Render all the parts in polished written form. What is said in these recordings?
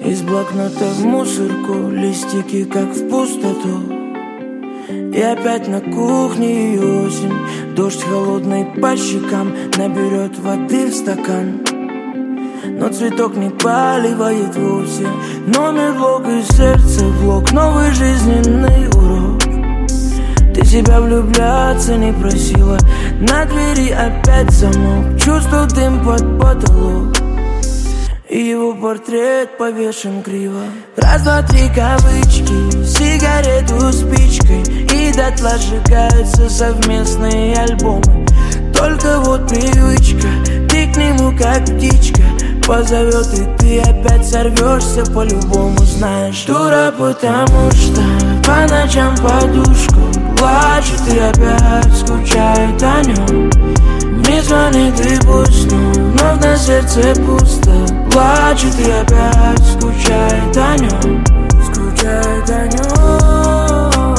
Из блокнота в мусорку, листики как в пустоту. И опять на кухне и осень. Дождь холодный по щекам наберет воды в стакан. Но цветок не поливает вовсе. Номер блок и сердце блок. Новый жизненный урок. Ты себя влюбляться не просила. На двери опять замок. Чувствую дым под потолок. И его портрет повешен криво. Раз, два, три кавычки, сигарету спичкой. И дотла сжигаются совместные альбомы. Только вот привычка, ты к нему как птичка. Позовет, и ты опять сорвешься по-любому. Знаешь, дура, потому что по ночам подушку плачет и опять скучает о нем. Не звонит и пусть, но на сердце пусто. Плачет и опять скучает о нем. Скучает о нем.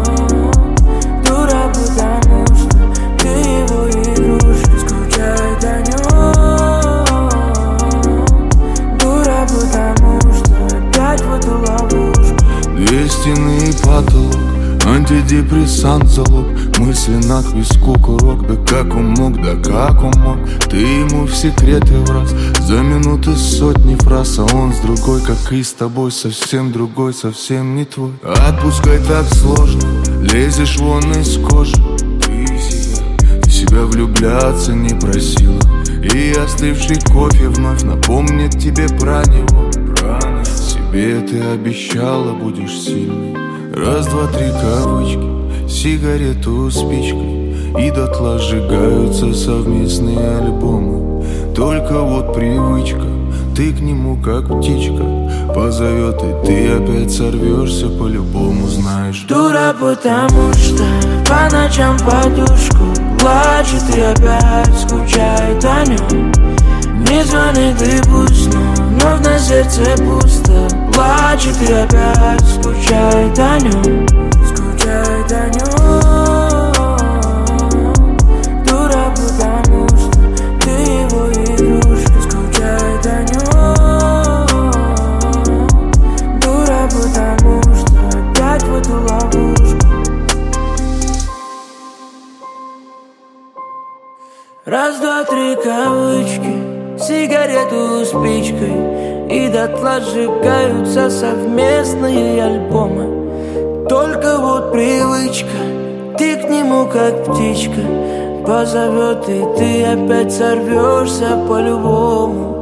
Дура, потому что ты его игрушка. Скучает о нем. Дура, потому что опять в эту ловушку. Две стены и потолок, антидепрессант залог. Мысли на к виску курок. Да как он мог, да как он мог. Ты ему в секреты враз. За минуты сотни фраз. А он с другой, как и с тобой. Совсем другой, совсем не твой. Отпускай, так сложно. Лезешь вон из кожи. Ты себя влюбляться не просила. И остывший кофе вновь напомнит тебе про него. Себе ты обещала, будешь сильной. Раз, два, три кавычки, сигарету спичкой. И дотла сжигаются совместные альбомы. Только вот привычка, ты к нему как птичка. Позовет, и ты опять сорвешься по-любому. Знаешь, дура, потому что по ночам подушку плачет и опять скучает о нем. Не звонит и пусть, но на сердце пусто. Плачет и опять скучает о нем. Скучает о нем. Дура, потому что ты его игрушка. Скучает о нем. Дура, потому что опять в эту ловушку. Раз, два, три кавычки, сигарету спичкой. И дотла сжигаются совместные альбомы. Только вот привычка, ты к нему как птичка. Позовет, и ты опять сорвешься по-любому.